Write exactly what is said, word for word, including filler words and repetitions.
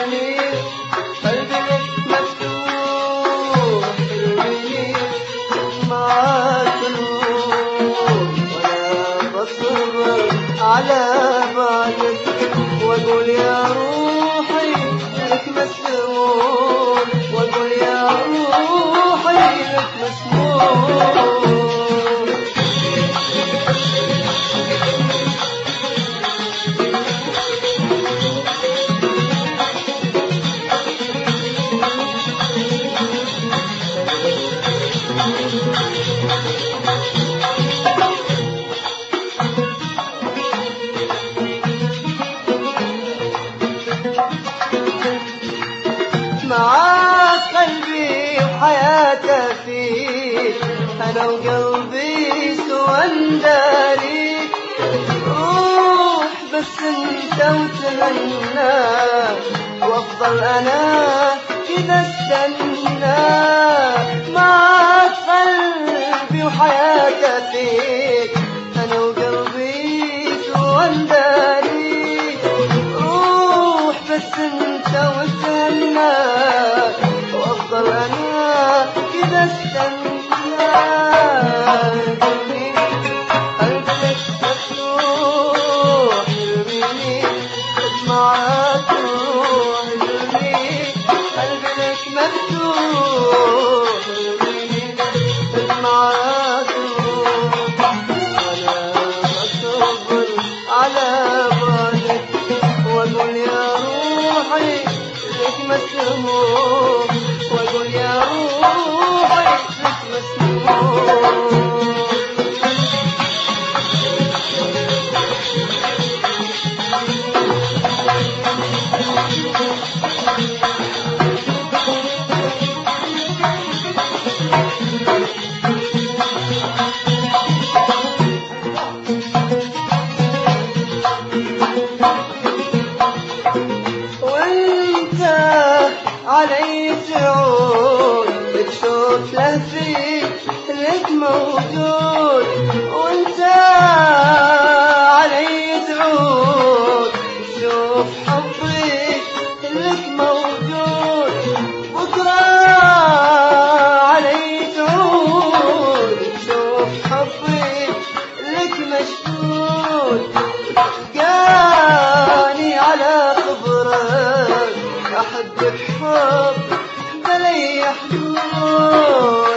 منير قلبي لك مفتوح المنير معاك نور وانا بصبر على بعدك واقول يا روحي لك مسمور واقول يا روحي لك مسمور معاك قلبي وحياتي فيك أنا وقلبي سوى نداريك روح بس انت وتهنى وافضل أنا كذا استنى معاك قلبي وحياتي فيك أنا وقلبي سوى نداريك روح بس انت وتهنى وافضل انا كذا استنى قلبك مفتوح يرميني معاك روح يرميني قلبك مفتوح يرميني معاك روح انا بصبر على بعدك واقول يا روحي لك مسموح واقول يا روحي لك مسموح علي تعود تشوف لهفي لك موجود وانت علي تعود تشوف حبي لك موجود بكرة علي تعود تشوف حبي لك مشدود تلقاني على قبرك أحبك حب بلي حدود